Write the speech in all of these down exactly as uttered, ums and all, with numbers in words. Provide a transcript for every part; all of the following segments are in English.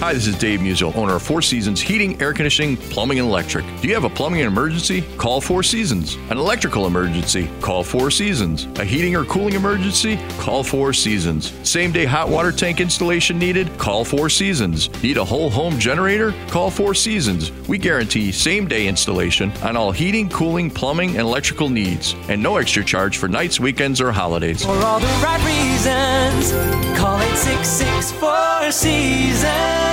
Hi, this is Dave Musial, owner of Four Seasons Heating, Air Conditioning, Plumbing, and Electric. Do you have a plumbing emergency? Call Four Seasons. An electrical emergency? Call Four Seasons. A heating or cooling emergency? Call Four Seasons. Same-day hot water tank installation needed? Call Four Seasons. Need a whole home generator? Call Four Seasons. We guarantee same-day installation on all heating, cooling, plumbing, and electrical needs. And no extra charge for nights, weekends, or holidays. For all the right reasons, call eight six six, four seasons.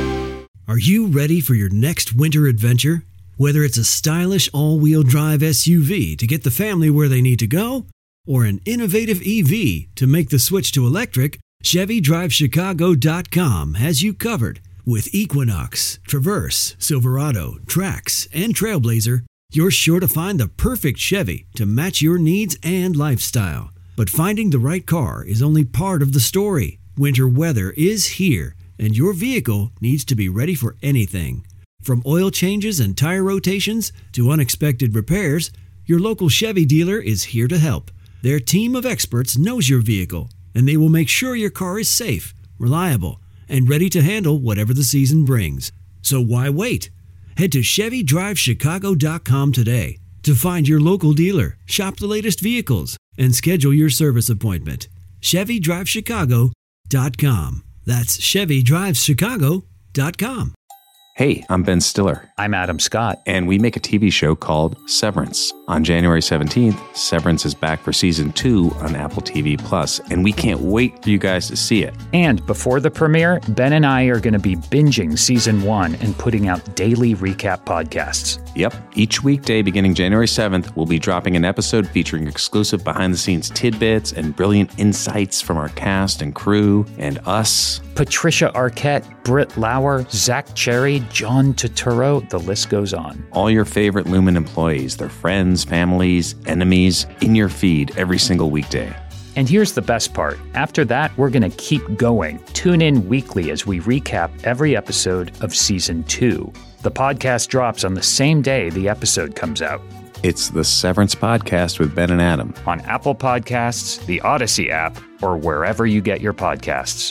Are you ready for your next winter adventure? Whether it's a stylish all-wheel drive S U V to get the family where they need to go, or an innovative E V to make the switch to electric, Chevy Drive Chicago dot com has you covered. With Equinox, Traverse, Silverado, Trax, and Trailblazer, you're sure to find the perfect Chevy to match your needs and lifestyle. But finding the right car is only part of the story. Winter weather is here, and your vehicle needs to be ready for anything. From oil changes and tire rotations to unexpected repairs, your local Chevy dealer is here to help. Their team of experts knows your vehicle, and they will make sure your car is safe, reliable, and ready to handle whatever the season brings. So why wait? Head to Chevy Drive Chicago dot com today to find your local dealer, shop the latest vehicles, and schedule your service appointment. Chevy Drive Chicago dot com. That's Chevy Drive Chicago dot com. Hey, I'm Ben Stiller. I'm Adam Scott. And we make a T V show called Severance. On January seventeenth, Severance is back for season two on Apple T V Plus, and we can't wait for you guys to see it. And before the premiere, Ben and I are going to be binging season one and putting out daily recap podcasts. Yep. Each weekday beginning January seventh, we'll be dropping an episode featuring exclusive behind-the-scenes tidbits and brilliant insights from our cast and crew and us. Patricia Arquette, Britt Lauer, Zach Cherry, John Turturro, the list goes on. All your favorite Lumen employees, their friends, families, enemies, in your feed every single weekday. And here's the best part. After that, we're going to keep going. Tune in weekly as we recap every episode of season two. The podcast drops on the same day the episode comes out. It's the Severance Podcast with Ben and Adam. On Apple Podcasts, the Odyssey app, or wherever you get your podcasts.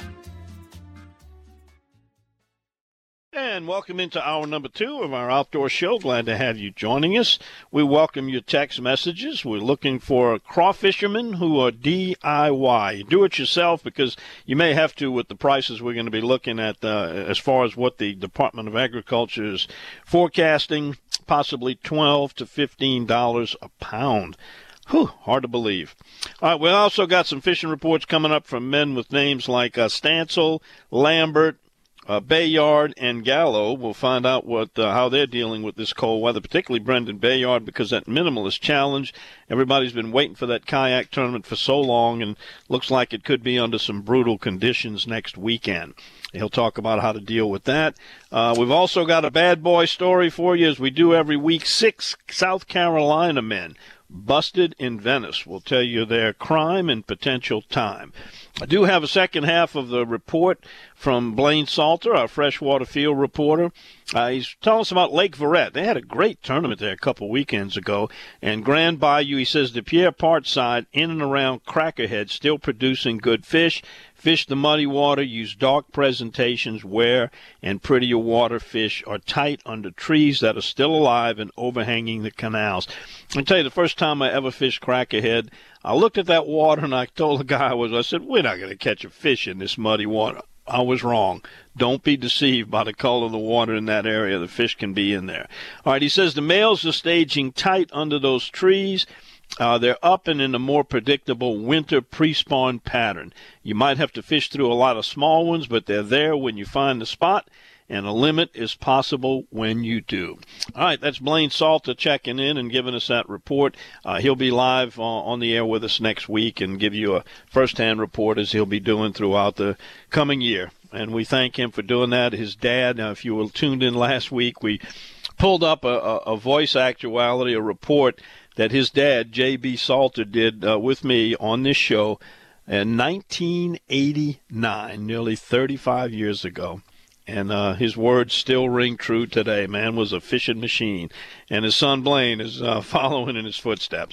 And welcome into hour number two of our outdoor show. Glad to have you joining us. We welcome your text messages. We're looking for crawfishermen who are D I Y. Do it yourself, because you may have to with the prices we're going to be looking at uh, as far as what the Department of Agriculture is forecasting, possibly twelve to fifteen dollars a pound. Whew, hard to believe. All right, we also got some fishing reports coming up from men with names like uh, Stansel, Lambert, Uh, Bayard and Gallo. We'll find out what uh, how they're dealing with this cold weather, particularly Brendan Bayard, because that minimalist challenge, everybody's been waiting for that kayak tournament for so long, and looks like it could be under some brutal conditions next weekend. He'll talk about how to deal with that. Uh, we've also got a bad boy story for you, as we do every week. Six South Carolina men busted in Venice. We'll tell you their crime and potential time. I do have a second half of the report from Blaine Salter, our freshwater field reporter. Uh, he's telling us about Lake Verret. They had a great tournament there a couple weekends ago. And Grand Bayou, he says, the Pierre Part side in and around Crackerhead still producing good fish. Fish the muddy water, use dark presentations where and prettier water fish are tight under trees that are still alive and overhanging the canals. I'll tell you, the first time I ever fished Crackerhead, I looked at that water and I told the guy I was, I said, we're not going to catch a fish in this muddy water. I was wrong. Don't be deceived by the color of the water in that area. The fish can be in there. All right, he says the males are staging tight under those trees. Uh, they're up and in a more predictable winter pre-spawn pattern. You might have to fish through a lot of small ones, but they're there when you find the spot, and a limit is possible when you do. All right, that's Blaine Salter checking in and giving us that report. Uh, he'll be live uh, on the air with us next week and give you a first-hand report, as he'll be doing throughout the coming year. And we thank him for doing that. His dad, uh, if you were tuned in last week, we pulled up a, a, a voice actuality, a report that his dad, J B. Salter, did uh, with me on this show in nineteen eighty-nine, nearly thirty-five years ago. And uh, his words still ring true today. Man was a fishing machine. And his son Blaine is uh, following in his footsteps.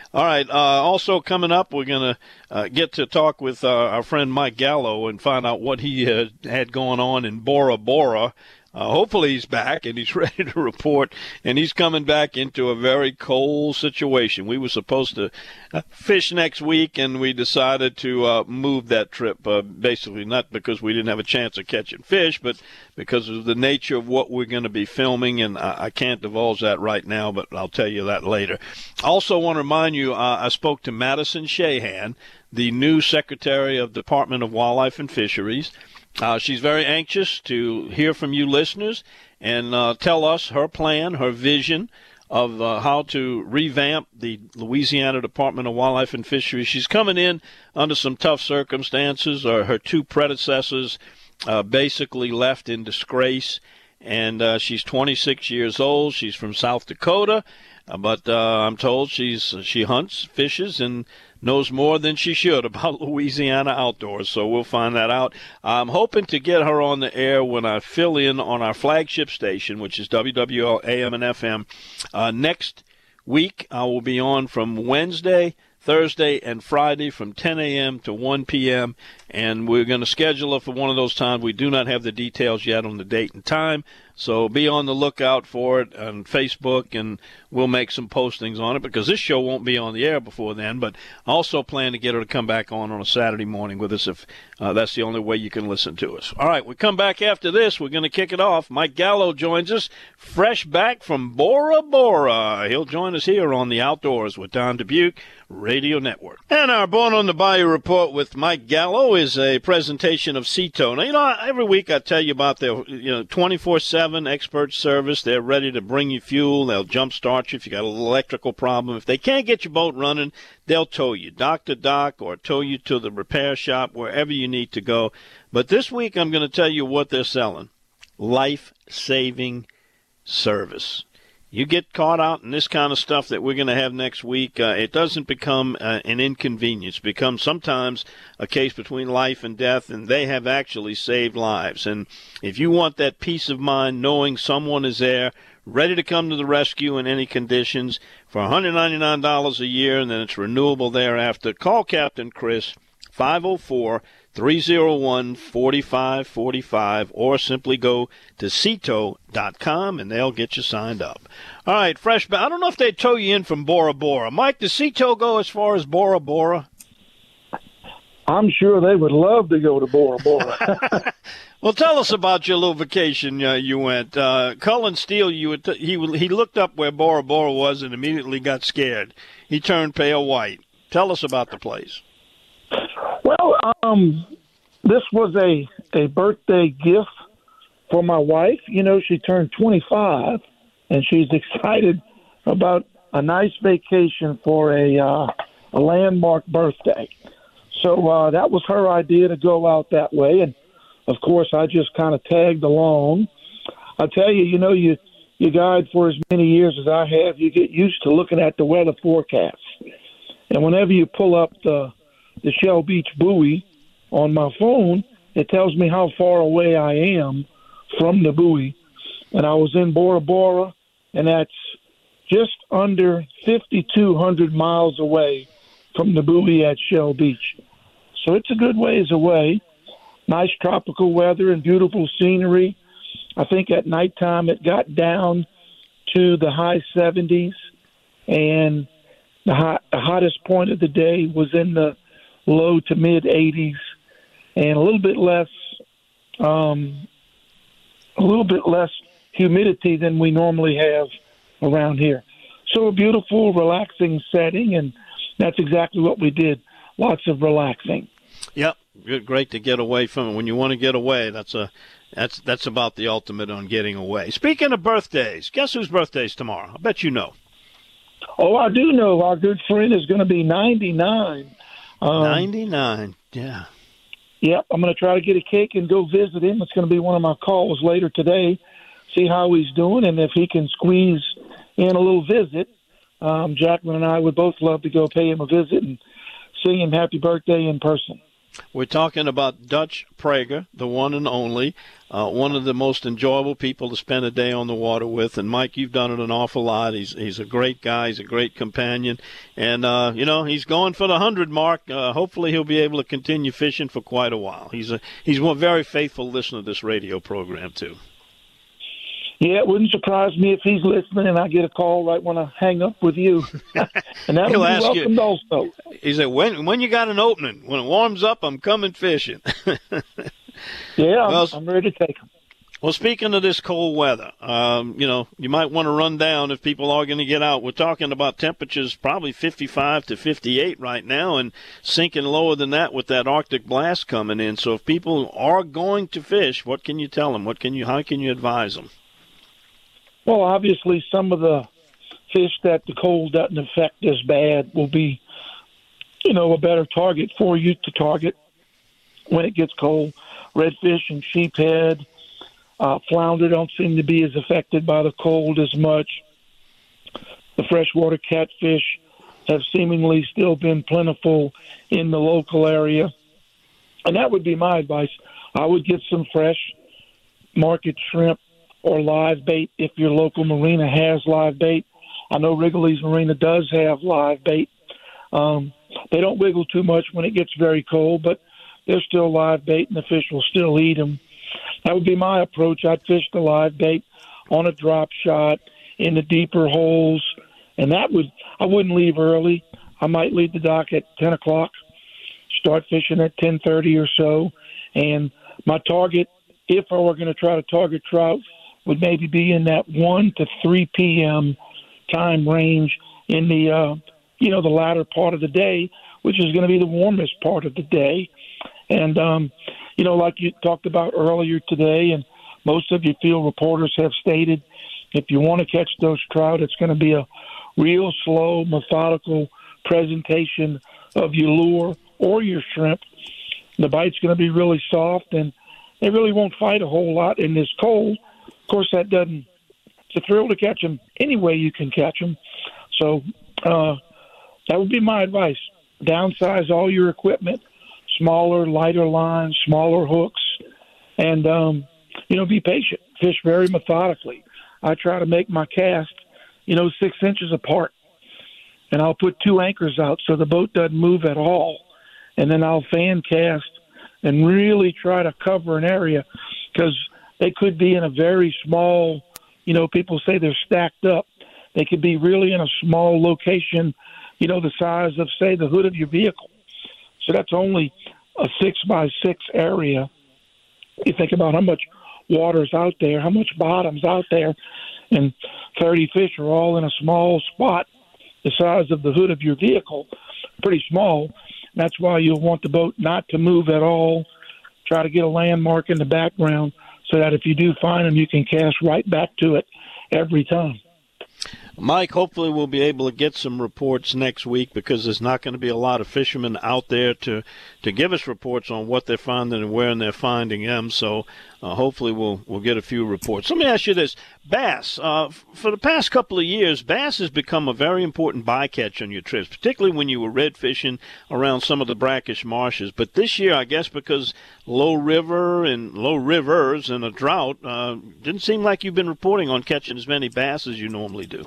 All right. Uh, also coming up, we're going to uh, get to talk with uh, our friend Mike Gallo and find out what he uh, had going on in Bora Bora. Uh, hopefully he's back and he's ready to report, and he's coming back into a very cold situation. We were supposed to uh, fish next week, and we decided to uh, move that trip, uh, basically not because we didn't have a chance of catching fish, but because of the nature of what we're going to be filming, and I, I can't divulge that right now, but I'll tell you that later. I also want to remind you, uh, I spoke to Madison Shahan, the new Secretary of the Department of Wildlife and Fisheries. Uh, she's very anxious to hear from you listeners and uh, tell us her plan, her vision of uh, how to revamp the Louisiana Department of Wildlife and Fisheries. She's coming in under some tough circumstances. Uh, her two predecessors uh, basically left in disgrace, and uh, she's twenty-six years old. She's from South Dakota, uh, but uh, I'm told she's she hunts, fishes, and knows more than she should about Louisiana outdoors, so we'll find that out. I'm hoping to get her on the air when I fill in on our flagship station, which is W W L A M and F M. Uh, next week, I will be on from Wednesday, Thursday, and Friday from ten a.m. to one p.m., and we're going to schedule it for one of those times. We do not have the details yet on the date and time, so be on the lookout for it on Facebook, and we'll make some postings on it because this show won't be on the air before then, but I also plan to get her to come back on on a Saturday morning with us if uh, that's the only way you can listen to us. All right, we come back after this. We're going to kick it off. Mike Gallo joins us, fresh back from Bora Bora. He'll join us here on the Outdoors with Don Dubuque Radio Network. And our Born on the Bayou report with Mike Gallo is a presentation of C T O. Now, you know, every week I tell you about their, you know, twenty-four seven expert service. They're ready to bring you fuel. They'll jumpstart you if you got an electrical problem. If they can't get your boat running, they'll tow you dock to dock or tow you to the repair shop, wherever you need to go. But this week I'm going to tell you what they're selling. Life-saving service. You get caught out in this kind of stuff that we're going to have next week, uh, it doesn't become uh, an inconvenience. It becomes sometimes a case between life and death, and they have actually saved lives. And if you want that peace of mind knowing someone is there, ready to come to the rescue in any conditions, for one hundred ninety-nine dollars a year, and then it's renewable thereafter, call Captain Chris, five oh four, three oh one, four five four five, or simply go to C T O dot com and they'll get you signed up. All right, fresh. I don't know if they tow you in from Bora Bora. Mike, does C T O go as far as Bora Bora? I'm sure they would love to go to Bora Bora. Well, tell us about your little vacation uh, you went. Uh, Cullen Steele, you would t- he he looked up where Bora Bora was and immediately got scared. He turned pale white. Tell us about the place. Well, um, this was a, a birthday gift for my wife. You know, she turned twenty-five, and she's excited about a nice vacation for a uh, a landmark birthday. So uh, that was her idea to go out that way, and of course, I just kind of tagged along. I tell you, you know, you you guide for as many years as I have, you get used to looking at the weather forecast, and whenever you pull up the the Shell Beach buoy on my phone, it tells me how far away I am from the buoy. And I was in Bora Bora, and that's just under fifty-two hundred miles away from the buoy at Shell Beach. So it's a good ways away. Nice tropical weather and beautiful scenery. I think at nighttime it got down to the high seventies, and the, hot, the hottest point of the day was in the low to mid eighties, and a little bit less, um, a little bit less humidity than we normally have around here. So a beautiful, relaxing setting, and that's exactly what we did. Lots of relaxing. Yep, great to get away from it. When you want to get away, that's a that's that's about the ultimate on getting away. Speaking of birthdays, guess whose birthday's tomorrow? I bet you know. Oh, I do know. Our good friend is going to be ninety-nine. Um, ninety-nine, yeah. Yep, I'm going to try to get a cake and go visit him. It's going to be one of my calls later today, see how he's doing, and if he can squeeze in a little visit. Um, Jacqueline and I would both love to go pay him a visit and sing him happy birthday in person. We're talking about Dutch Prager, the one and only, uh, one of the most enjoyable people to spend a day on the water with. And, Mike, you've done it an awful lot. He's he's a great guy. He's a great companion. And, uh, you know, he's going for the one hundred mark. Uh, hopefully he'll be able to continue fishing for quite a while. He's a, he's a very faithful listener to this radio program, too. Yeah, it wouldn't surprise me if he's listening and I get a call right when I hang up with you. And that'll He'll be ask welcomed you, also. He said, when, when you got an opening? When it warms up, I'm coming fishing. Yeah, I'm, well, I'm ready to take them. Well, speaking of this cold weather, um, you know, you might want to run down if people are going to get out. We're talking about temperatures probably fifty-five to fifty-eight right now and sinking lower than that with that Arctic blast coming in. So if people are going to fish, what can you tell them? What can you, how can you advise them? Well, obviously, some of the fish that the cold doesn't affect as bad will be, you know, a better target for you to target when it gets cold. Redfish and sheephead, uh, flounder don't seem to be as affected by the cold as much. The freshwater catfish have seemingly still been plentiful in the local area. And that would be my advice. I would get some fresh market shrimp or live bait if your local marina has live bait. I know Wrigley's Marina does have live bait. Um, they don't wiggle too much when it gets very cold, but they're still live bait and the fish will still eat them. That would be my approach. I'd fish the live bait on a drop shot in the deeper holes, and that would I wouldn't leave early. I might leave the dock at ten o'clock, start fishing at ten thirty or so, and my target, if I were going to try to target trout, would maybe be in that one to three p.m. time range in the, uh, you know, the latter part of the day, which is going to be the warmest part of the day. And, um, you know, like you talked about earlier today, and most of your field reporters have stated, if you want to catch those trout, it's going to be a real slow, methodical presentation of your lure or your shrimp. The bite's going to be really soft, and they really won't fight a whole lot in this cold. Of course, that doesn't – it's a thrill to catch them any way you can catch them. So uh, that would be my advice. Downsize all your equipment, smaller, lighter lines, smaller hooks, and, um, you know, be patient. Fish very methodically. I try to make my cast, you know, six inches apart, and I'll put two anchors out so the boat doesn't move at all, and then I'll fan cast and really try to cover an area because they could be in a very small, you know, people say they're stacked up. They could be really in a small location, you know, the size of, say, the hood of your vehicle. So that's only a six by six area. You think about how much water's out there, how much bottom's out there, and thirty fish are all in a small spot the size of the hood of your vehicle, pretty small. That's why you'll want the boat not to move at all. Try to get a landmark in the background so that if you do find them, you can cast right back to it every time. Mike, hopefully we'll be able to get some reports next week because there's not going to be a lot of fishermen out there to, to give us reports on what they're finding and where they're finding them. So uh, hopefully we'll we'll get a few reports. Let me ask you this. Bass, uh, for the past couple of years, bass has become a very important bycatch on your trips, particularly when you were red fishing around some of the brackish marshes. But this year, I guess because low river and low rivers and a drought, uh, didn't seem like you've been reporting on catching as many bass as you normally do.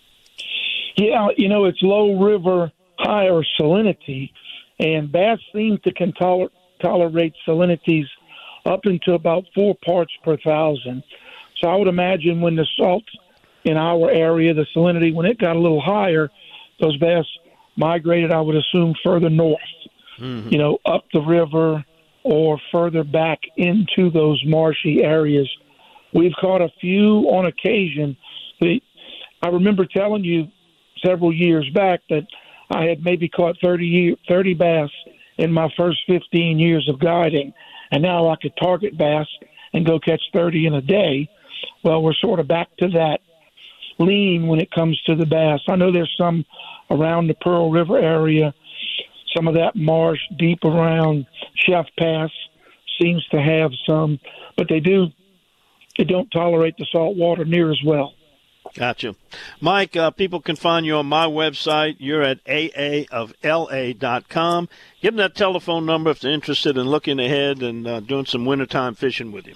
Yeah, you know, it's low river, higher salinity, and bass seem to can toler- tolerate salinities up into about four parts per thousand. So I would imagine when the salt in our area, the salinity, when it got a little higher, those bass migrated, I would assume, further north, mm-hmm. you know, up the river or further back into those marshy areas. We've caught a few on occasion. I remember telling you several years back that I had maybe caught thirty, thirty bass in my first fifteen years of guiding, and now I could target bass and go catch thirty in a day. Well, we're sort of back to that lean when it comes to the bass. I know there's some around the Pearl River area. Some of that marsh deep around Chef Pass seems to have some, but they do they don't tolerate the salt water near as well. Gotcha. Mike, uh, people can find you on my website. You're at A A of L A dot com. Give them that telephone number if they're interested in looking ahead and uh, doing some wintertime fishing with you.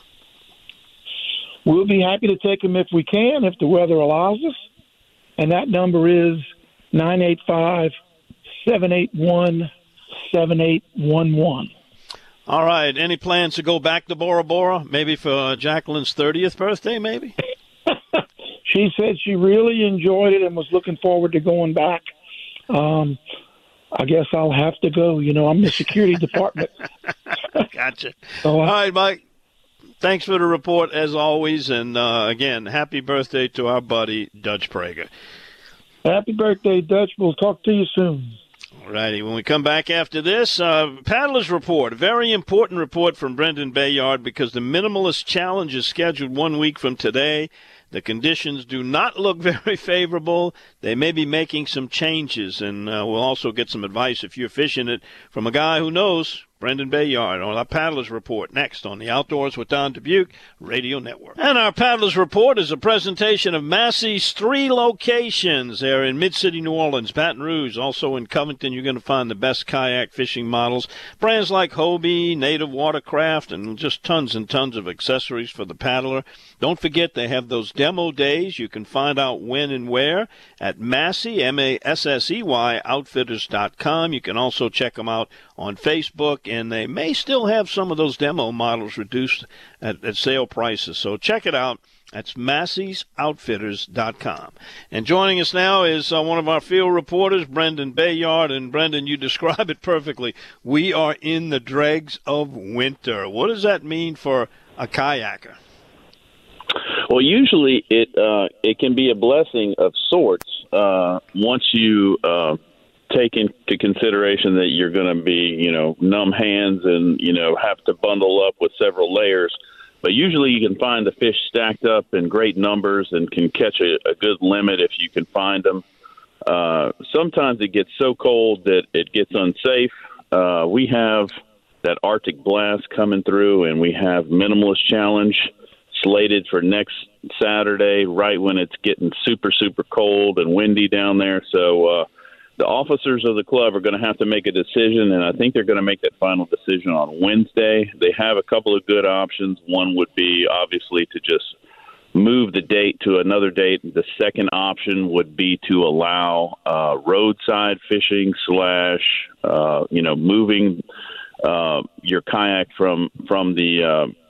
We'll be happy to take them if we can, if the weather allows us. And that number is nine eight five, seven eight one, seven eight one one. All right. Any plans to go back to Bora Bora? Maybe for uh, Jacqueline's thirtieth birthday, maybe? She said she really enjoyed it and was looking forward to going back. Um, I guess I'll have to go. You know, I'm the security department. Gotcha. So, uh, All right, Mike. Thanks for the report, as always. And, uh, again, happy birthday to our buddy, Dutch Prager. Happy birthday, Dutch. We'll talk to you soon. All righty. When we come back after this, uh, Paddler's Report, a very important report from Brendan Bayard because the Minimalist Challenge is scheduled one week from today. The conditions do not look very favorable. They may be making some changes, and uh, we'll also get some advice if you're fishing it from a guy who knows, Brendan Bayard, on our Paddler's Report, next on the Outdoors with Don Dubuque Radio Network. And our Paddler's Report is a presentation of Massey's three locations. They're in Mid-City, New Orleans, Baton Rouge. Also in Covington, you're going to find the best kayak fishing models. Brands like Hobie, Native Watercraft, and just tons and tons of accessories for the paddler. Don't forget they have those demo days. You can find out when and where at Massey, M A S S E Y, outfitters dot com. You can also check them out on Facebook, and they may still have some of those demo models reduced at, at sale prices. So check it out. That's Massey's outfitters dot com. And joining us now is uh, one of our field reporters, Brendan Bayard. And, Brendan, you describe it perfectly. We are in the dregs of winter. What does that mean for a kayaker? Well, usually it uh, it can be a blessing of sorts uh, once you uh, take into consideration that you're going to be, you know, numb hands and, you know, have to bundle up with several layers. But usually you can find the fish stacked up in great numbers and can catch a, a good limit if you can find them. Uh, sometimes it gets so cold that it gets unsafe. Uh, we have that Arctic blast coming through, and we have Minimalist Challenge slated for next Saturday, right when it's getting super, super cold and windy down there. So uh, the officers of the club are going to have to make a decision, and I think they're going to make that final decision on Wednesday. They have a couple of good options. One would be, obviously, to just move the date to another date. The second option would be to allow uh, roadside fishing slash, uh, you know, moving uh, your kayak from, from the uh, –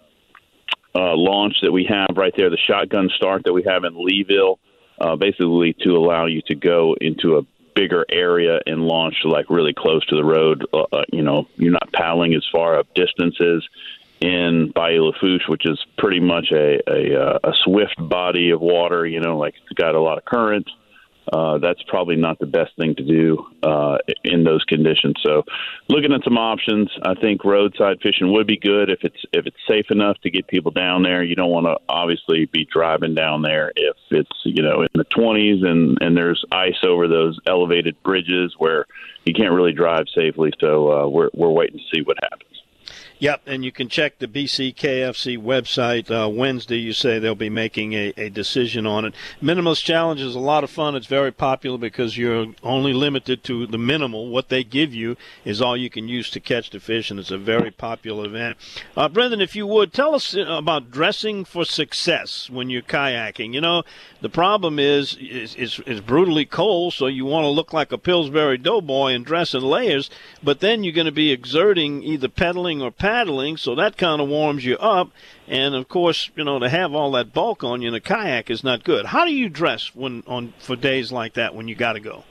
Uh, launch that we have right there, the shotgun start that we have in Leeville, uh, basically to allow you to go into a bigger area and launch like really close to the road. Uh, you know, you're not paddling as far up distances in Bayou Lafourche, which is pretty much a, a, a swift body of water, you know, like it's got a lot of current. Uh, that's probably not the best thing to do uh, in those conditions. So looking at some options, I think roadside fishing would be good if it's if it's safe enough to get people down there. You don't want to obviously be driving down there if it's, you know, in the twenties and, and there's ice over those elevated bridges where you can't really drive safely. So uh, we're we're waiting to see what happens. Yep, and you can check the B C K F C website. Uh, Wednesday, you say they'll be making a, a decision on it. Minimalist Challenge is a lot of fun. It's very popular because you're only limited to the minimal. What they give you is all you can use to catch the fish, and it's a very popular event. Uh, Brendan, if you would, tell us about dressing for success when you're kayaking. You know, the problem is it's, it's, it's brutally cold, so you want to look like a Pillsbury Doughboy and dress in layers, but then you're going to be exerting either pedaling or paddling, so that kind of warms you up. And of course, you know, to have all that bulk on you in a kayak is not good. How do you dress when on for days like that when you got to go?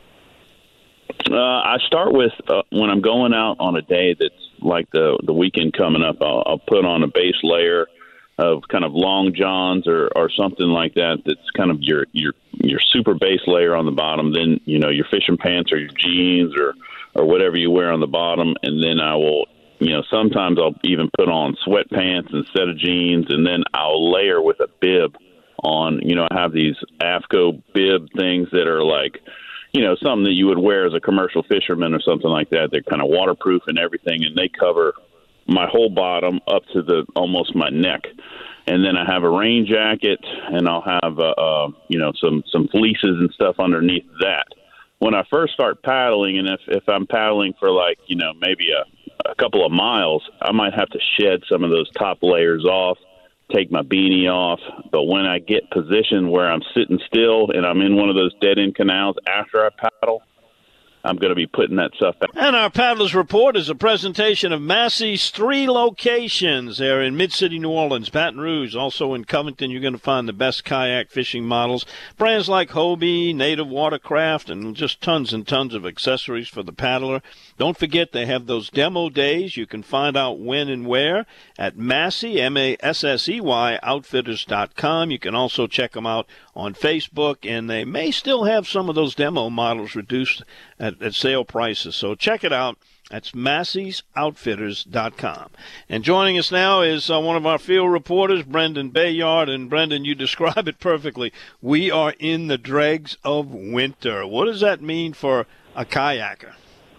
Uh, I start with uh, when I'm going out on a day that's like the the weekend coming up. I'll, I'll put on a base layer of kind of long johns or, or something like that. That's kind of your your your super base layer on the bottom. Then, you know, your fishing pants or your jeans or or whatever you wear on the bottom, and then I will. You know, sometimes I'll even put on sweatpants instead of jeans, and then I'll layer with a bib on. You know, I have these AFCO bib things that are like, you know, something that you would wear as a commercial fisherman or something like that. They're kind of waterproof and everything, and they cover my whole bottom up to the almost my neck. and then I have a rain jacket, and I'll have uh, uh, you know some some fleeces and stuff underneath that. When I first start paddling, and if if I'm paddling for like you know maybe a, a couple of miles, I might have to shed some of those top layers off, take my beanie off. But when I get positioned where I'm sitting still and I'm in one of those dead end canals after I paddle, I'm going to be putting that stuff back. And our Paddlers Report is a presentation of Massey's three locations. They're in Mid-City, New Orleans, Baton Rouge. Also in Covington, you're going to find the best kayak fishing models. Brands like Hobie, Native Watercraft, and just tons and tons of accessories for the paddler. Don't forget they have those demo days. You can find out when and where at Massey, M A S S E Y, outfitters dot com. You can also check them out on Facebook, and they may still have some of those demo models reduced at, at sale prices. So check it out. That's Massey's outfitters dot com. And joining us now is uh, one of our field reporters, Brendan Bayard. And, Brendan, you describe it perfectly. We are in the dregs of winter. What does that mean for a kayaker?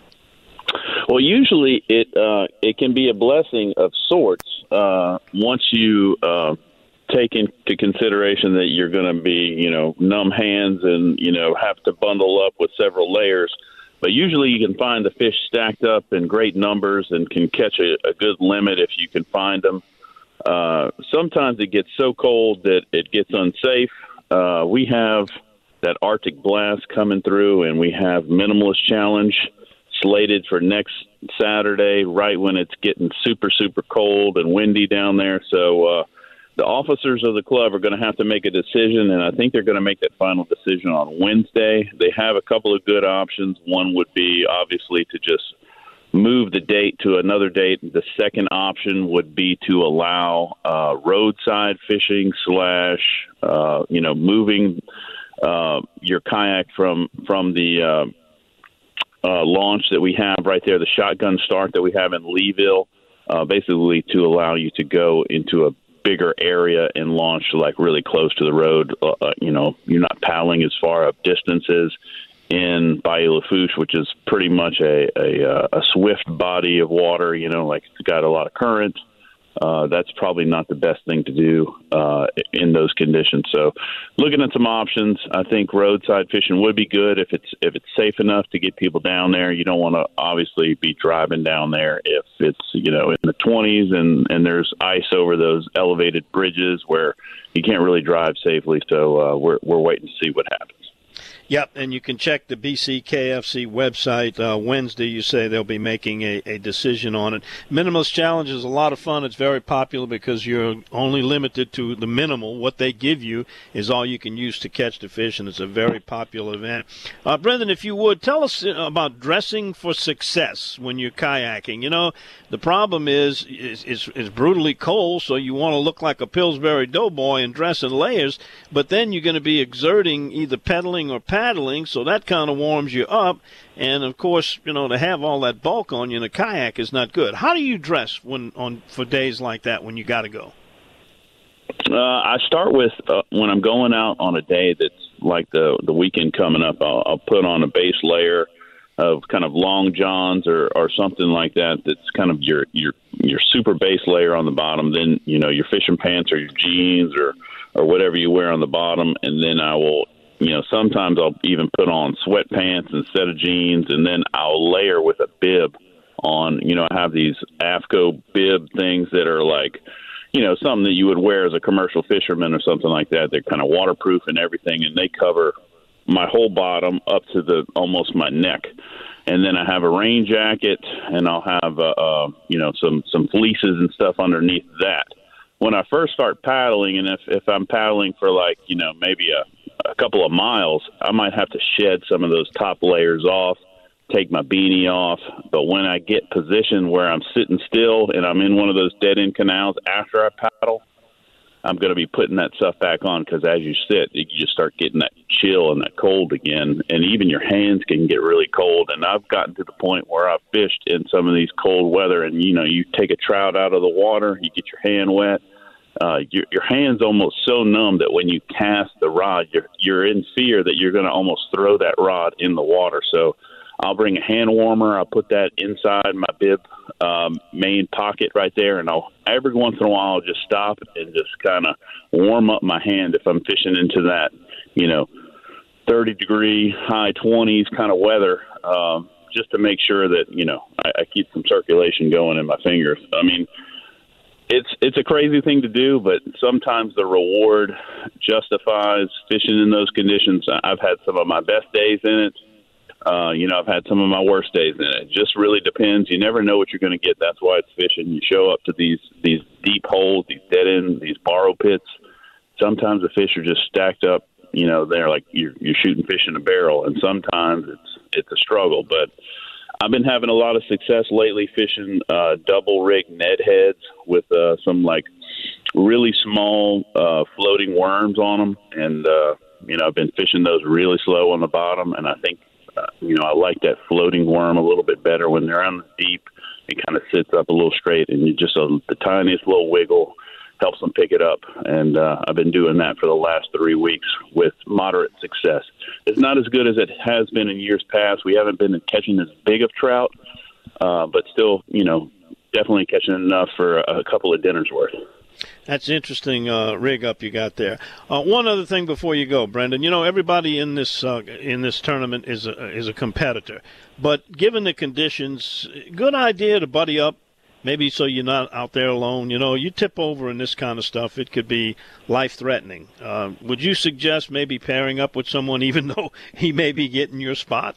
Well, usually it uh, it can be a blessing of sorts uh, once you uh, take into consideration that you're going to be, you know, numb hands and, you know, have to bundle up with several layers. But usually you can find the fish stacked up in great numbers and can catch a, a good limit if you can find them. Uh, sometimes it gets so cold that it gets unsafe. Uh, we have that Arctic blast coming through, and we have Minimalist Challenge slated for next Saturday, right when it's getting super, super cold and windy down there. So uh, the officers of the club are going to have to make a decision, and I think they're going to make that final decision on Wednesday. They have a couple of good options. One would be, obviously, to just move the date to another date. The second option would be to allow uh, roadside fishing slash, uh, you know, moving uh, your kayak from, from the uh, Uh, launch that we have right there, the shotgun start that we have in Leeville, uh, basically to allow you to go into a bigger area and launch like really close to the road. Uh, you know, you're not paddling as far up distances in Bayou Lafourche, which is pretty much a, a, a swift body of water, you know, like it's got a lot of current. Uh, that's probably not the best thing to do uh, in those conditions. So looking at some options, I think roadside fishing would be good if it's if it's safe enough to get people down there. You don't want to obviously be driving down there if it's, you know, in the twenties and, and there's ice over those elevated bridges where you can't really drive safely. So uh, we're we're waiting to see what happens. Yep, and you can check the B C K F C website. Uh, Wednesday, you say they'll be making a, a decision on it. Minimalist Challenge is a lot of fun. It's very popular because you're only limited to the minimal. What they give you is all you can use to catch the fish, and it's a very popular event. Uh, Brendan, if you would, tell us about dressing for success when you're kayaking. You know, the problem is it's, it's, it's brutally cold, so you want to look like a Pillsbury Doughboy and dress in layers, but then you're going to be exerting either pedaling or paddling, so that kind of warms you up. And of course, you know, to have all that bulk on you in a kayak is not good. How do you dress when on for days like that when you got to go? Uh, I start with uh, when I'm going out on a day that's like the the weekend coming up. I'll, I'll put on a base layer of kind of long johns or, or something like that. That's kind of your your your super base layer on the bottom. Then you know your fishing pants or your jeans or or whatever you wear on the bottom, and then I will. You know, sometimes I'll even put on sweatpants instead of jeans, and then I'll layer with a bib on. You know, I have these AFCO bib things that are like, you know, something that you would wear as a commercial fisherman or something like that. They're kind of waterproof and everything, and they cover my whole bottom up to the almost my neck. And then I have a rain jacket, and I'll have, uh, uh, you know, some, some fleeces and stuff underneath that. When I first start paddling, and if, if I'm paddling for like, you know, maybe a a couple of miles, I might have to shed some of those top layers off, take my beanie off. But when I get positioned where I'm sitting still and I'm in one of those dead end canals after I paddle, I'm going to be putting that stuff back on because as you sit, you just start getting that chill and that cold again. And even your hands can get really cold. And I've gotten to the point where I've fished in some of these cold weather and, you know, you take a trout out of the water, you get your hand wet. Uh, your, your hand's almost so numb that when you cast the rod, you're, you're in fear that you're going to almost throw that rod in the water. So I'll bring a hand warmer. I'll put that inside my bib um, main pocket right there, and I'll every once in a while I'll just stop and just kind of warm up my hand if I'm fishing into that, you know, thirty degree, high twenties kind of weather, um, just to make sure that, you know, I, I keep some circulation going in my fingers. I mean, it's it's a crazy thing to do, but sometimes the reward justifies fishing in those conditions. I've had some of my best days in it. Uh, you know, I've had some of my worst days in it. It just really depends. You never know what you're going to get. That's why it's fishing. You show up to these these deep holes, these dead ends, these borrow pits. Sometimes the fish are just stacked up. You know, they're like you're, you're shooting fish in a barrel, and sometimes it's it's a struggle. But I've been having a lot of success lately fishing uh, double rig Ned heads with uh, some like really small uh, floating worms on them, and uh, you know, I've been fishing those really slow on the bottom, and I think. Uh, you know, I like that floating worm a little bit better when they're on the deep. It kind of sits up a little straight, and you just uh, the tiniest little wiggle helps them pick it up. And uh, I've been doing that for the last three weeks with moderate success. It's not as good as it has been in years past. We haven't been catching as big of trout, uh, but still, you know, definitely catching enough for a, a couple of dinners worth. That's interesting uh, rig up you got there. Uh, one other thing before you go, Brendan. You know, everybody in this uh, in this tournament is a, is a competitor. But given the conditions, good idea to buddy up, maybe so you're not out there alone. You know, you tip over in this kind of stuff, it could be life-threatening. Uh, would you suggest maybe pairing up with someone even though he may be getting your spot?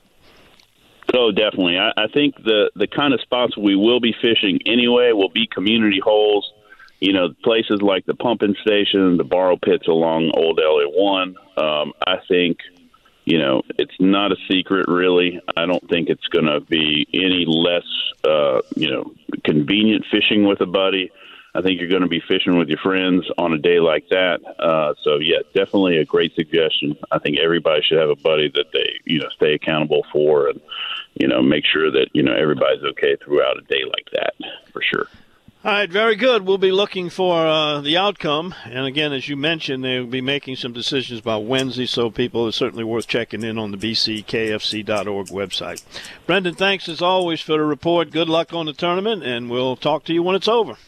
Oh, definitely. I, I think the, the kind of spots we will be fishing anyway will be community holes. You know, places like the pumping station, the borrow pits along Old L A one. Um, I think, you know, it's not a secret, really. I don't think it's going to be any less, uh, you know, convenient fishing with a buddy. I think you're going to be fishing with your friends on a day like that. Uh, so, yeah, definitely a great suggestion. I think everybody should have a buddy that they, you know, stay accountable for and, you know, make sure that, you know, everybody's okay throughout a day like that, for sure. All right, very good. We'll be looking for uh, the outcome. And, again, as you mentioned, they'll be making some decisions by Wednesday, so people, it's certainly worth checking in on the B C K F C dot org website. Brendan, thanks as always for the report. Good luck on the tournament, and we'll talk to you when it's over.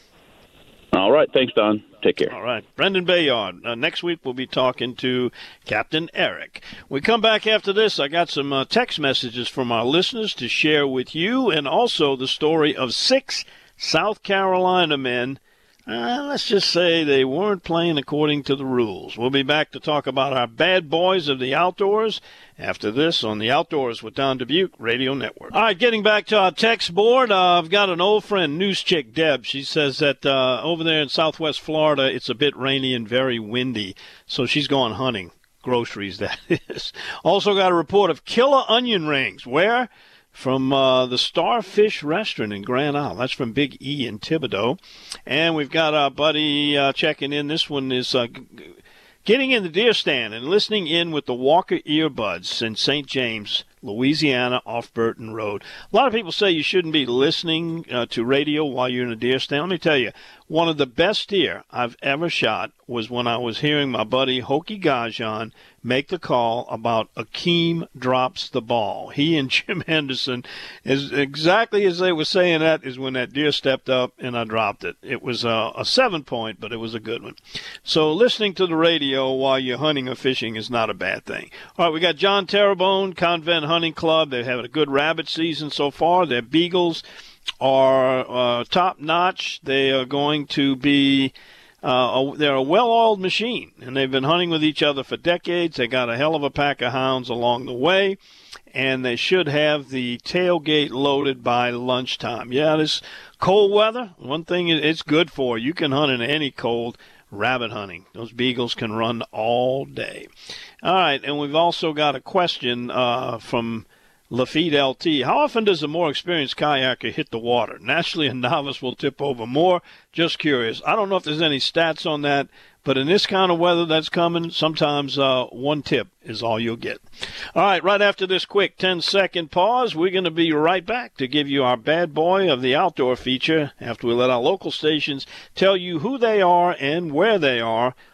All right. Thanks, Don. Take care. All right. Brendan Bayard. Uh, next week we'll be talking to Captain Eric. We come back after this. I got some uh, text messages from our listeners to share with you, and also the story of six South Carolina men. Uh, let's just say they weren't playing according to the rules. We'll be back to talk about our bad boys of the outdoors after this on the Outdoors with Don Dubuque Radio Network. All right, getting back to our text board, uh, I've got an old friend, news chick Deb. She says that uh, over there in southwest Florida, it's a bit rainy and very windy, so she's going hunting. Groceries, that is. Also got a report of killer onion rings. Where? From uh, the Starfish Restaurant in Grand Isle. That's from Big E in Thibodaux. And we've got our buddy uh, checking in. This one is uh, g- getting in the deer stand and listening in with the Walker earbuds in Saint James, Louisiana, off Burton Road. A lot of people say you shouldn't be listening uh, to radio while you're in a deer stand. Let me tell you, one of the best deer I've ever shot was when I was hearing my buddy Hokie Gajan make the call about Akeem drops the ball. He and Jim Henderson, is exactly as they were saying that, is when that deer stepped up and I dropped it. It was a, a seven point, but it was a good one. So listening to the radio while you're hunting or fishing is not a bad thing. All right, we got John Terrebonne, Convent Hunting Club. They're having a good rabbit season so far. Their beagles are uh, top-notch. They are going to be uh, – they're a well-oiled machine, and they've been hunting with each other for decades. They got a hell of a pack of hounds along the way, and they should have the tailgate loaded by lunchtime. Yeah, this cold weather, one thing it's good for, you can hunt in any cold rabbit hunting. Those beagles can run all day. All right, and we've also got a question uh, from – Lafitte L T. How often does a more experienced kayaker hit the water? Naturally, a novice will tip over more. Just curious. I don't know if there's any stats on that, but in this kind of weather that's coming, sometimes uh, one tip is all you'll get. All right, right after this quick ten-second pause, we're going to be right back to give you our bad boy of the outdoor feature after we let our local stations tell you who they are and where they are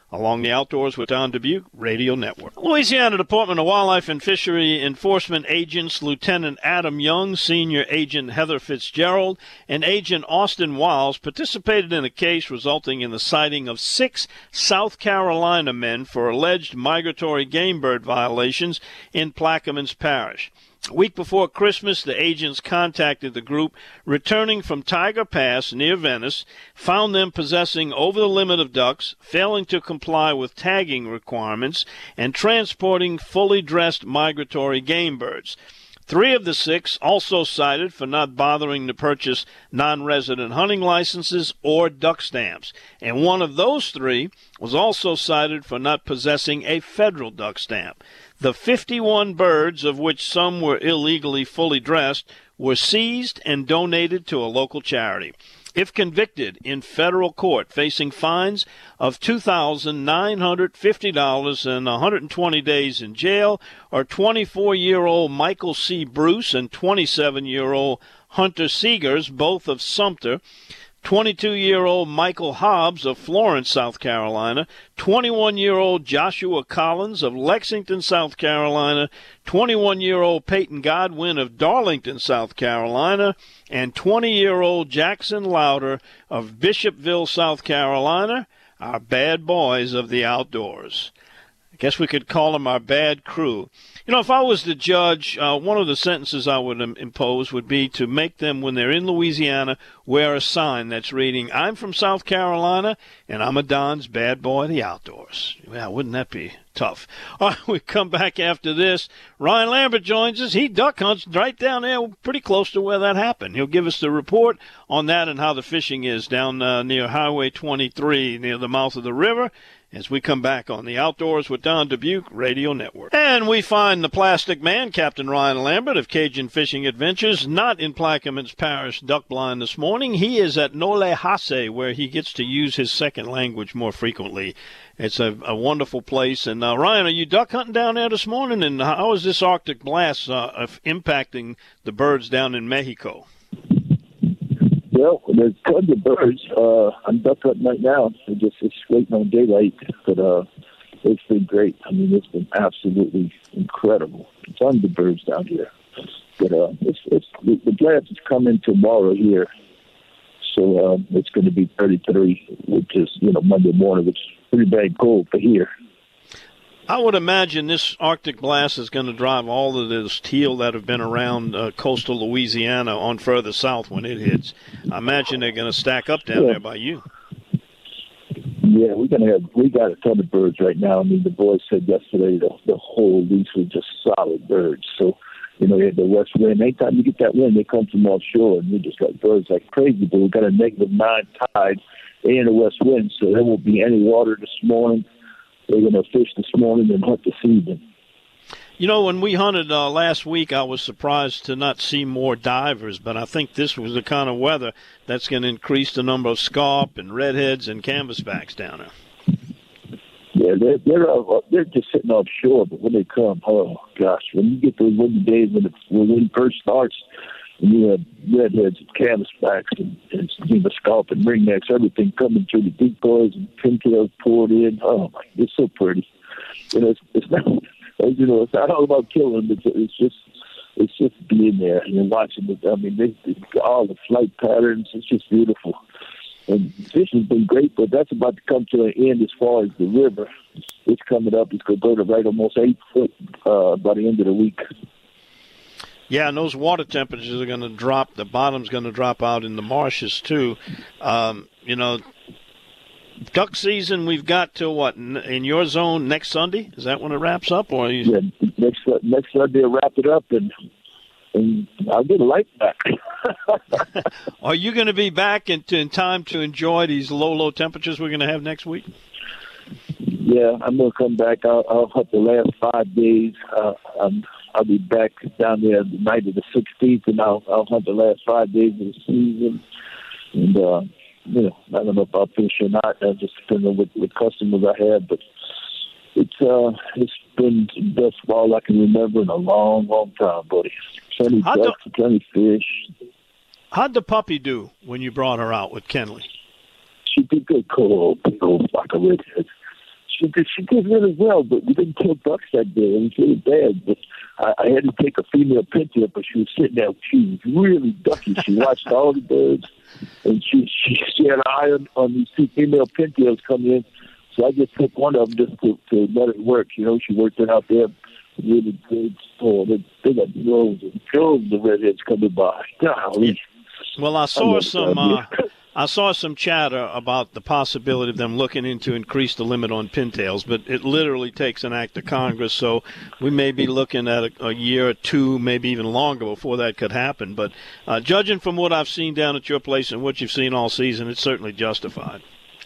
along the Outdoors with Don Dubuque Radio Network. Louisiana Department of Wildlife and Fishery Enforcement agents Lieutenant Adam Young, Senior Agent Heather Fitzgerald, and Agent Austin Wiles participated in a case resulting in the citing of six South Carolina men for alleged migratory game bird violations in Plaquemines Parish. A week before Christmas, the agents contacted the group returning from Tiger Pass near Venice, found them possessing over the limit of ducks, failing to comply with tagging requirements, and transporting fully dressed migratory game birds. Three of the six also cited for not bothering to purchase non-resident hunting licenses or duck stamps, and one of those three was also cited for not possessing a federal duck stamp. The fifty-one birds, of which some were illegally fully dressed, were seized and donated to a local charity. If convicted in federal court, facing fines of two thousand nine hundred fifty dollars and one hundred twenty days in jail, are twenty-four-year-old Michael C. Bruce and twenty-seven-year-old Hunter Seegers, both of Sumter, twenty-two-year-old Michael Hobbs of Florence, South Carolina, twenty-one-year-old Joshua Collins of Lexington, South Carolina, twenty-one-year-old Peyton Godwin of Darlington, South Carolina, and twenty-year-old Jackson Louder of Bishopville, South Carolina, our bad boys of the outdoors. I guess we could call them our bad crew. You know, if I was the judge, uh, one of the sentences I would um, impose would be to make them, when they're in Louisiana, wear a sign that's reading, "I'm from South Carolina, and I'm a Don's bad boy of the outdoors." Well, wouldn't that be tough? All right, we come back after this. Ryan Lambert joins us. He duck hunts right down there, pretty close to where that happened. He'll give us the report on that and how the fishing is down uh, near Highway twenty-three, near the mouth of the river, as we come back on the Outdoors with Don Dubuque Radio Network. And we find the Plastic Man, Captain Ryan Lambert of Cajun Fishing Adventures, not in Plaquemines Parish duck blind this morning. He is at Nolehase, where he gets to use his second language more frequently. It's a, a wonderful place. And uh, Ryan, are you duck hunting down there this morning? And how is this Arctic blast uh, impacting the birds down in Mexico? Well, there's tons of birds. Uh, I'm duck hunting right now. I'm just, just waiting on daylight. But uh, it's been great. I mean, it's been absolutely incredible. Tons of birds down here. But uh, it's, it's, the, the blast is coming tomorrow here. So uh, it's going to be thirty-three, which is, you know, Monday morning, which is pretty bad cold for here. I would imagine this Arctic blast is going to drive all of this teal that have been around uh, coastal Louisiana on further south when it hits. I imagine they're going to stack up down yeah. there by you. Yeah, we're gonna have we got a ton of birds right now. I mean, the boys said yesterday the, the whole lease was just solid birds. So, you know, they had the west wind. Anytime you get that wind, they come from offshore, and we just got birds like crazy. But we got a negative nine tide and a west wind, so there won't be any water this morning. They're going to fish this morning and hunt this evening. You know, when we hunted uh, last week, I was surprised to not see more divers, but I think this was the kind of weather that's going to increase the number of scarp and redheads and canvasbacks down there. Yeah, they're they're, uh, they're just sitting offshore, but when they come, oh gosh, when you get those windy days when the when wind first starts, and you have redheads and canvasbacks and, and you know, scarp and ringnecks, everything coming through the decoys and pintails poured in. Oh my, it's so pretty. You know, it's, it's not, you know, it's not all about killing them. It's, it's just, it's just being there and watching it. I mean, they, they, all the flight patterns. It's just beautiful. And fishing's been great, but that's about to come to an end as far as the river. It's coming up. It's going to go to right almost eight foot uh, by the end of the week. Yeah, and those water temperatures are going to drop. The bottom's going to drop out in the marshes, too. Um, you know, duck season we've got till what, in your zone next Sunday? Is that when it wraps up? Or you... Yeah, next, next Sunday I'll wrap it up, and, and I'll get a light back. Are you going to be back in, in time to enjoy these low, low temperatures we're going to have next week? Yeah, I'm going to come back. I'll, I'll hunt the last five days. Uh, I'm, I'll be back down there the night of the sixteenth, and I'll, I'll hunt the last five days of the season. And, uh, you know, I don't know if I'll finish or not. That just depends on what, what customers I have. But it's uh, it's been the best fall I can remember in a long, long time, buddy. Plenty of ducks, plenty of fish. How'd the puppy do when you brought her out with Kenley? She did good, cool, big old flock of redheads. she did, she did really well, but we didn't kill ducks that day. It was really bad. But I, I had to take a female pintail, but she was sitting there. She was really ducky. She watched all the birds, and she she, she had an eye on, on these two female pintails coming in. So I just took one of them just to, to let it work. You know, she worked it out there really good. Oh, they, they got droves and droves of redheads coming by. Golly. Well, I saw some. Uh, I saw some chatter about the possibility of them looking into increase the limit on pintails, but it literally takes an act of Congress, so we may be looking at a, a year or two, maybe even longer before that could happen. But uh, judging from what I've seen down at your place and what you've seen all season, it's certainly justified.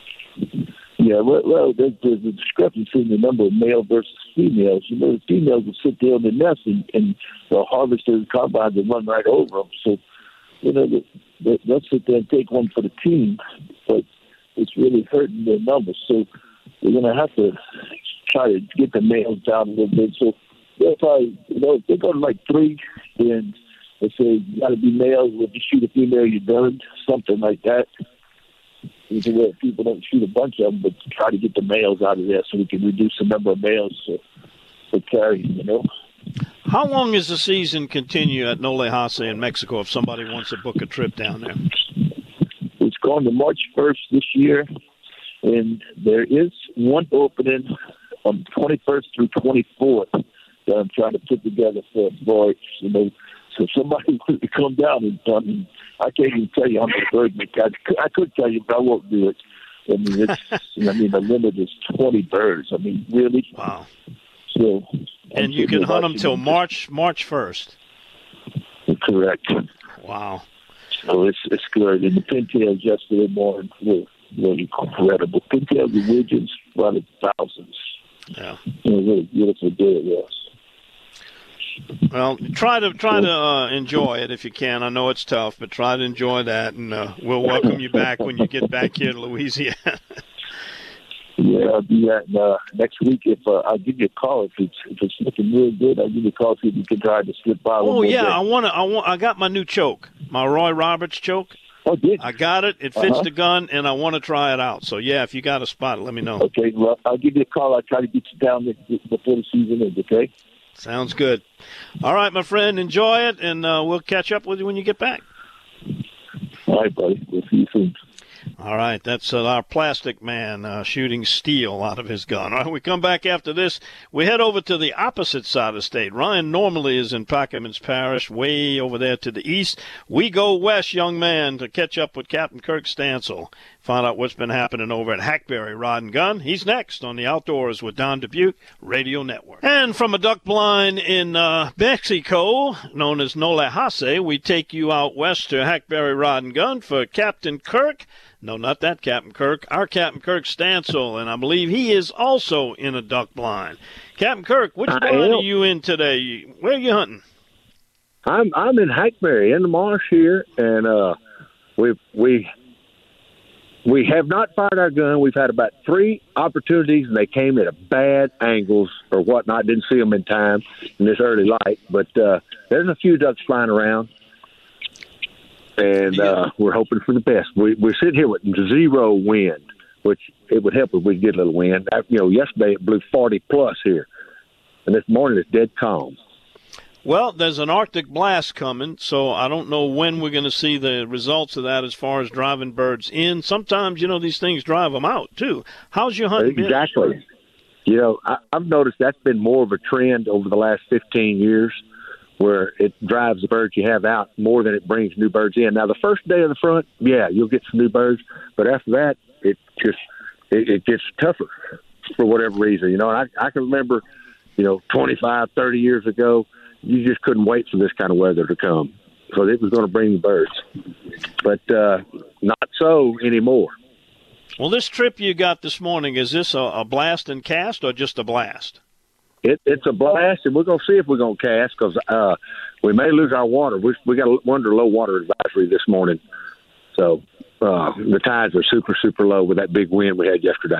Yeah, well, well there's, there's a discrepancy in the number of male versus females. You know, the females will sit there in the nest and, and they'll harvest their combines and run right over them. So, you know, the, the, they'll sit there and take one for the team, but it's really hurting their numbers. So we're going to have to try to get the males down a little bit. So they'll probably, you know, if they go to like three, then they say you got to be males. If you shoot a female, you're done, something like that. Either way, people don't shoot a bunch of them, but try to get the males out of there so we can reduce the number of males for, for carrying, you know. How long does the season continue at Nole Hase in Mexico if somebody wants to book a trip down there? It's going to March first this year, and there is one opening on twenty-first through twenty-fourth that I'm trying to put together for boys, you know. So somebody wants to come down and I mean, I can't even tell you how many birds we catch. I could tell you, but I won't do it. I mean, it's, I mean, the limit is twenty birds. I mean, really. Wow. So. And you can hunt them till March March first. Correct. Wow. So it's it's good. And the pintails yesterday morning were really incredible. Pintails and widgeons running thousands. Yeah. It was a really beautiful day it was. Well, try to try to uh, enjoy it if you can. I know it's tough, but try to enjoy that, and uh, we'll welcome you back when you get back here to Louisiana. Yeah, I'll do that uh, next week. If uh, I'll give you a call if it's if it's looking real good, I'll give you a call see if you can try to slip by. Oh yeah, I want to. I want. I got my new choke, my Roy Roberts choke. Oh, did I got it? It fits uh-huh. the gun, and I want to try it out. So yeah, if you got a spot, let me know. Okay, well I'll give you a call. I'll try to get you down before the season ends. Okay. Sounds good. All right, my friend, enjoy it, and uh, we'll catch up with you when you get back. All right, buddy. We'll see you soon. All right, that's uh, our plastic man uh, shooting steel out of his gun. All right, we come back after this. We head over to the opposite side of the state. Ryan normally is in Plaquemines Parish, way over there to the east. We go west, young man, to catch up with Captain Kirk Stansel. Find out what's been happening over at Hackberry Rod and Gun. He's next on the Outdoors with Don Dubuque Radio Network. And from a duck blind in uh, Mexico, known as Nole Hase, we take you out west to Hackberry Rod and Gun for Captain Kirk. No, not that Captain Kirk. Our Captain Kirk Stansel, and I believe he is also in a duck blind. Captain Kirk, which I blind am. are you in today? Where are you hunting? I'm I'm in Hackberry in the marsh here, and uh, we we we have not fired our gun. We've had about three opportunities, and they came at bad angles or whatnot. Didn't see them in time in this early light, but uh, there's a few ducks flying around. And uh, we're hoping for the best. We, we're sitting here with zero wind, which it would help if we get a little wind. I, you know, yesterday it blew forty plus here, and this morning it's dead calm. Well, there's an Arctic blast coming, so I don't know when we're going to see the results of that as far as driving birds in. Sometimes, you know, these things drive them out, too. How's your hunting been? Exactly. You know, I, I've noticed that's been more of a trend over the last fifteen years. Where it drives the birds you have out more than it brings new birds in. Now, the first day of the front, yeah, you'll get some new birds, but after that, it just it, it gets tougher for whatever reason. You know, and I, I can remember, you know, twenty-five, thirty years ago, you just couldn't wait for this kind of weather to come because it was going to bring the birds. But uh, not so anymore. Well, this trip you got this morning, is this a, a blast and cast or just a blast? It, it's a blast, and we're going to see if we're going to cast because uh, we may lose our water. We, we got a, we're under low water advisory this morning. So uh, the tides are super, super low with that big wind we had yesterday.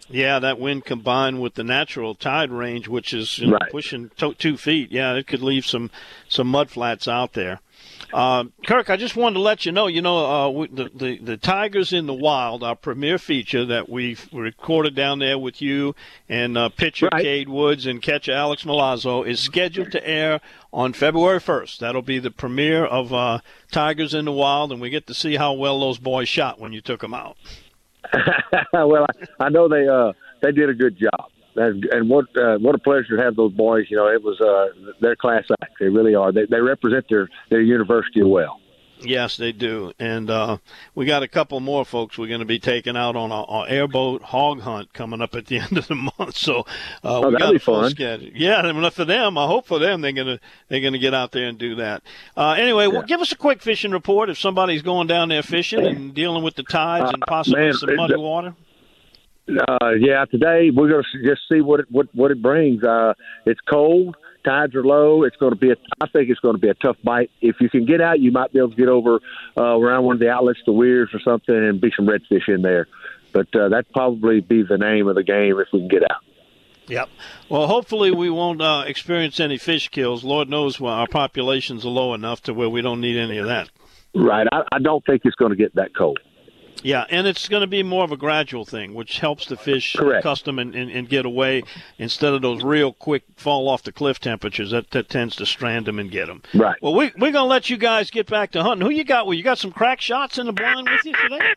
Yeah, that wind combined with the natural tide range, which is you know, right. pushing to- two feet. Yeah, it could leave some, some mud flats out there. Uh, Kirk, I just wanted to let you know, you know, uh, we, the, the, the Tigers in the Wild, our premiere feature that we've recorded down there with you and uh, pitcher right. Cade Woods and catcher Alex Milazzo, is scheduled to air on February first. That'll be the premiere of uh, Tigers in the Wild, and we get to see how well those boys shot when you took them out. Well, I, I know they uh, they did a good job. And, and what uh, what a pleasure to have those boys. You know, it was uh, they're class act. They really are. They, they represent their, their university well. Yes, they do. And uh, we got a couple more folks we're going to be taking out on our airboat hog hunt coming up at the end of the month. So uh, oh, we that'll got be a full fun. schedule. Yeah, and for them, I hope for them they're going to they're going to get out there and do that. Uh, anyway, yeah. well, give us a quick fishing report if somebody's going down there fishing and dealing with the tides and possibly uh, man, some muddy water. Uh, yeah, today we're going to just see what it what, what it brings. Uh, it's cold, tides are low. It's going to be a, I think it's going to be a tough bite. If you can get out, you might be able to get over uh, around one of the outlets, the weirs or something, and be some redfish in there. But uh, that'd probably be the name of the game if we can get out. Yep. Well, hopefully we won't uh, experience any fish kills. Lord knows well, our populations are low enough to where we don't need any of that. Right. I, I don't think it's going to get that cold. Yeah, and it's going to be more of a gradual thing, which helps the fish Correct. accustom and, and, and get away instead of those real quick fall-off-the-cliff temperatures. That, that tends to strand them and get them. Right. Well, we, we're going to let you guys get back to hunting. Who you got? Well, you got some crack shots in the blind with you today?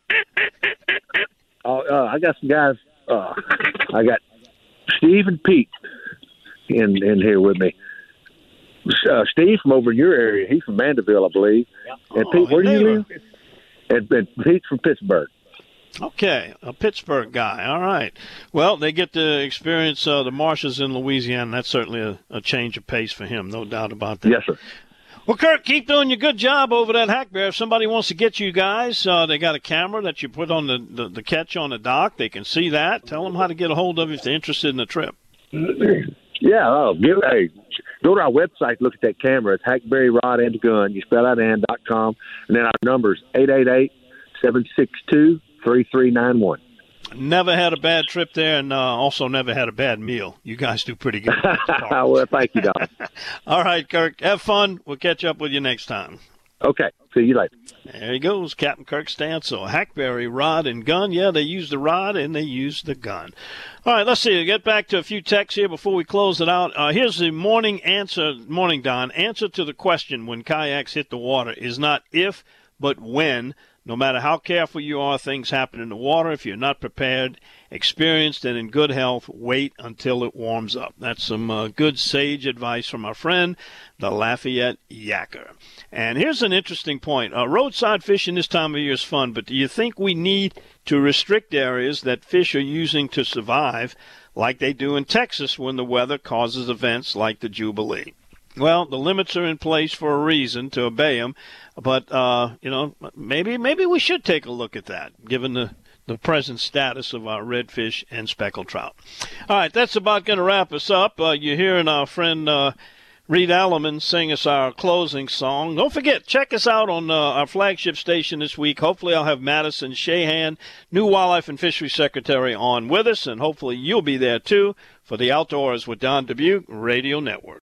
Oh, uh, I got some guys. Uh, I got Steve and Pete in, in here with me. Uh, Steve from over in your area. He's from Mandeville, I believe. Yep. And Oh, Pete, where do you neighbor. live? And, and Pete's from Pittsburgh. Okay, a Pittsburgh guy. All right. Well, they get to experience uh, the marshes in Louisiana. That's certainly a, a change of pace for him, no doubt about that. Yes, sir. Well, Kirk, keep doing your good job over that Hack Bear. If somebody wants to get you guys, uh, they got a camera that you put on the, the, the catch on the dock. They can see that. Tell them how to get a hold of you if they're interested in the trip. Yeah, oh, give, hey, go to our website, look at that camera. It's Hackberry Rod and Gun. You spell out and dot com. And then our number is eight eight eight, seven six two, three three nine one. Never had a bad trip there, and uh, also never had a bad meal. You guys do pretty good. Well, thank you, Don. All right, Kirk. Have fun. We'll catch up with you next time. Okay. See you later. There he goes, Captain Kirk Stansel. Hackberry Rod and Gun. Yeah, they use the rod and they use the gun. All right, let's see. Get back to a few texts here before we close it out. Uh, here's the morning answer. Morning, Don. Answer to the question when kayaks hit the water is not if, but when. No matter how careful you are, things happen in the water. If you're not prepared, experienced, and in good health, wait until it warms up. That's some uh, good sage advice from our friend, the Lafayette Yacker. And here's an interesting point. Uh, roadside fishing this time of year is fun, but do you think we need to restrict areas that fish are using to survive like they do in Texas when the weather causes events like the Jubilee? Well, the limits are in place for a reason, to obey them. But, uh, you know, maybe maybe we should take a look at that, given the, the present status of our redfish and speckled trout. All right, that's about going to wrap us up. Uh, you're hearing our friend uh, Reed Alleman sing us our closing song. Don't forget, check us out on uh, our flagship station this week. Hopefully I'll have Madison Shahan, new Wildlife and Fisheries Secretary, on with us, and hopefully you'll be there, too, for the Outdoors with Don Dubuque Radio Network.